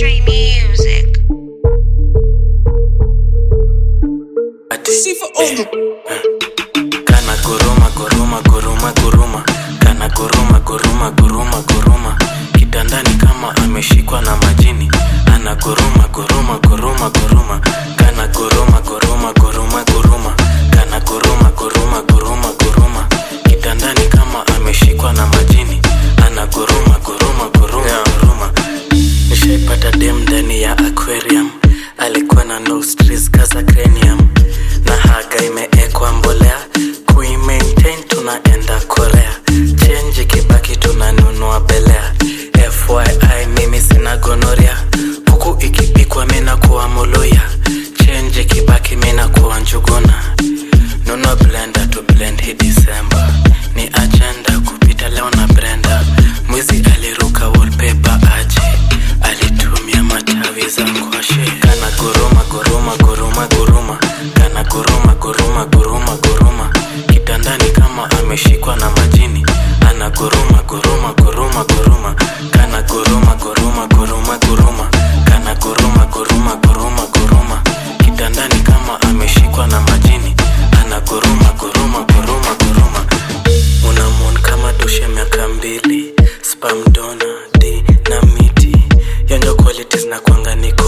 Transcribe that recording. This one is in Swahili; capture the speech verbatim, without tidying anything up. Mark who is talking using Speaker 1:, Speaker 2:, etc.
Speaker 1: Trey music.
Speaker 2: Sifa on the
Speaker 3: Kana guruma guruma guruma guruma Kana guruma guruma guruma guruma Kitandani kama ameshikwa na majini. Ana guruma guruma guruma guruma Kana guruma guruma guruma guruma Kana guruma guruma guruma guruma Kitandani kama ameshikwa na majini. Ana guruma guruma guruma guruma Nishaipata dem ndani ya aquarium. Alikuwa na no stress kaza cranium. Na haga imeekwa mbolea. Kui maintain tunaenda Korea. Change kibaki tunanunua belea. F Y I mimi sina gonoria. Kuku ikipikwa mina kuwa muluya. Change kibaki mina kuwa njuguna. Nunua blender to blend hii December. Ni agenda kupita leo na Brenda. Mwizi aliruka wallpaper aje. Alitumia matawi za ngwashe. Kana guruma guruma guruma guruma Kana guruma guruma guruma guruma Kitandani kama ameshikwa na majini. Ana guruma guruma guruma guruma Kana guruma guruma guruma guruma Kana guruma guruma guruma guruma Kitandani kama ameshikwa na majini. Ana guruma guruma guruma guruma Unamwona kama doshe miaka mbili. Spam donor, D na miti. Yonjo qualities na kwanga niko